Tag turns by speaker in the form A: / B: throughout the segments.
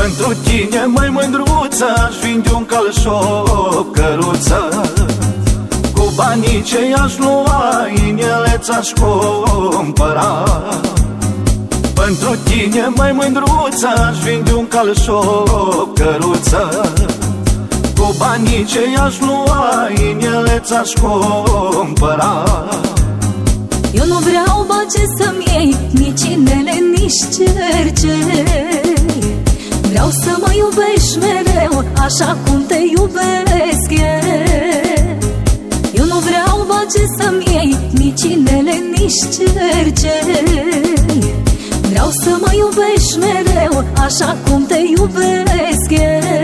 A: Pentru tine, măi mândruță, aș vinde un cal și o căruță. Cu banii ce i-aș lua, inele ți-aș cumpăra. Pentru tine, măi mândruță, aș vinde un cal și o căruță. Cu banii ce i-aș lua, inele ți-aș cumpăra.
B: Eu nu vreau bage să-mi iei, nici inele, nici cercei. Vreau să mă iubești mereu, așa cum te iubesc eu. Eu nu vreau bage să-mi iei, nici inele, nici cercei. Vreau să mă iubești mereu, așa cum te iubesc eu.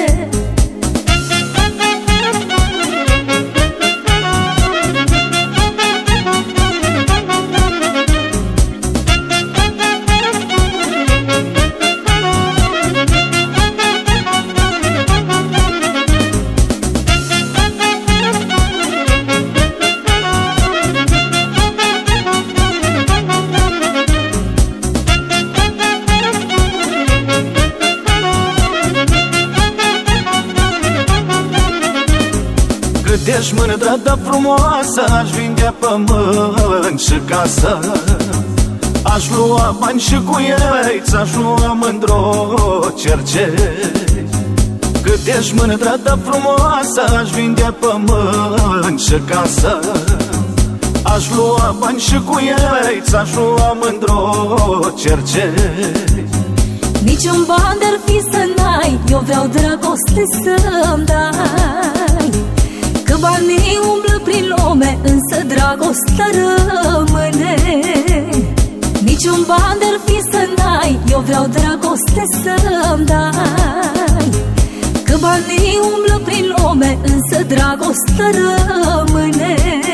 A: Cât ești mândră de frumoasă, aș vinde pământ și casă. Aș lua bani și cu ei, ți-aș lua mândro cercei. Cât ești mândră de frumoasă, aș vinde pământ și casă. Aș lua bani și cu ei, ți-aș lua mândro cercei.
B: Niciun ban de-ar fi să n-ai, eu vreau dragoste să-mi dai. Că banii umblă prin lume, însă dragostea rămâne. Niciun ban de-ar fi să n-ai, eu vreau dragoste să-mi dai. Că banii umblă prin lume, însă dragostea rămâne.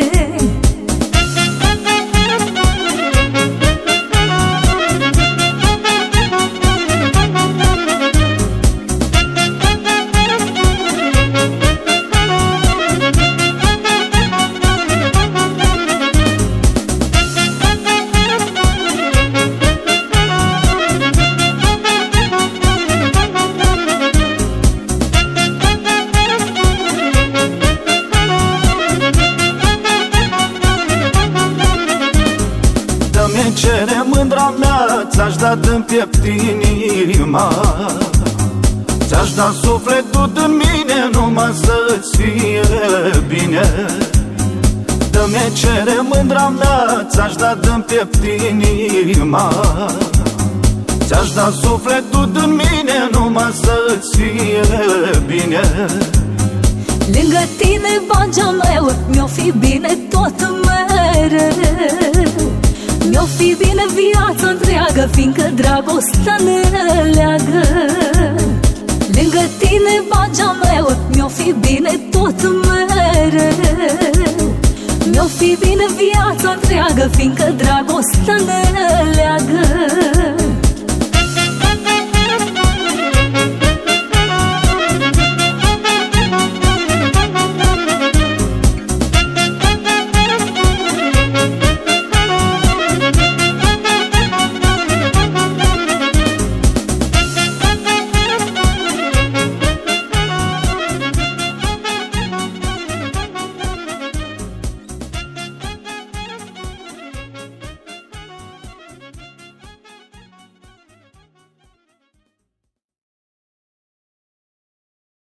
A: Cere mândra mea, ți-aș da din piept inima. Ți-aș da sufletul din mine, numai să-ți fie bine. Dă-mi cere mândra mea, ți-aș da din piept inima. Ți-aș da sufletul din mine, numai să-ți fie bine.
B: Lângă tine, bagea meu, mi-o fi bine tot mereu. Mi-o fi bine viața întreagă, fiindcă dragostea ne leagă. Lângă tine, bagea meu, mi-o fi bine tot mereu. Mi-o fi bine viața întreagă, fiindcă dragostea ne leagă.